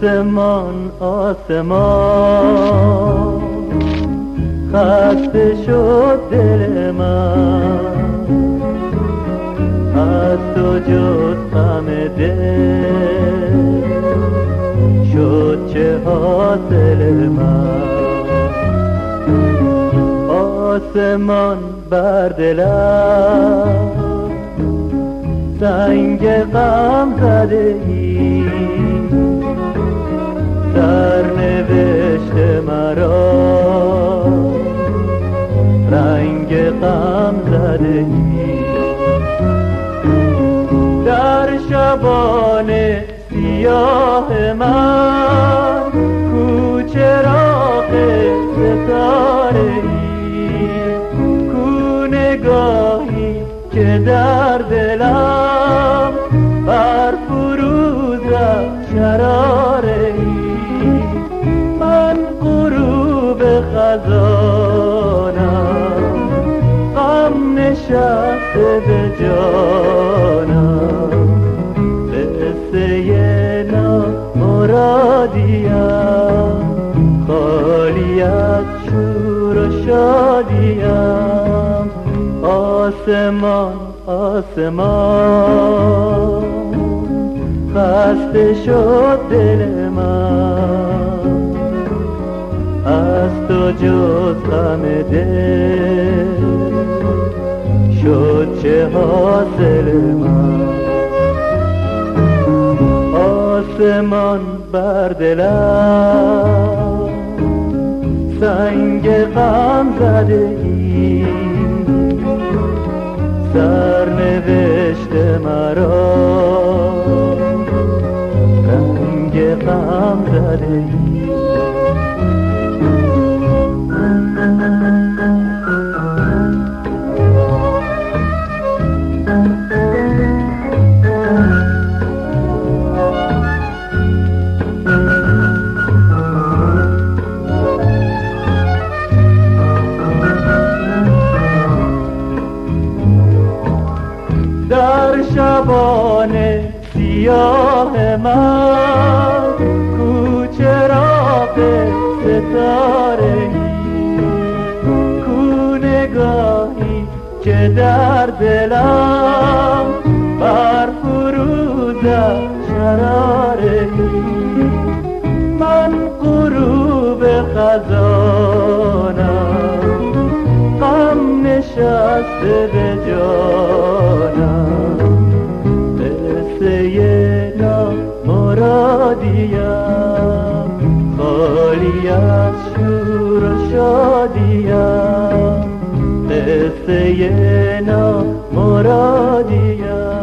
آسمان آسمان خسته شد دل من، از تو جز غم دل شد چه حاصل من. آسمان بر دلم سنگ غم زده ای، سرنوشت مرا رنگ غم زده ای. در شبان سیاه من کو چراغ ستاره ای، کو نگاهی که در دلم بر فروز شراره ای. من غروب خزانم، غم نشسته به جانم، قصه نامرادیم، خالی از شور و شادیم. آسمان آسمان خسته شد دل من، از تو جز غم دل شد چه حاصل من. آسمان بر دلم سنگ غم زده ای، سرنوشت مرا رنگ غم زده ای. در شبان سیاه من کو چراغ ستاره ای، کو نگاهی که در دلم بر فروز شراره ای. من غروب خزانم، غم نشسته به جانم، قصه نامرادیم، خالی از شور و شادیم، قصه نامرادیم.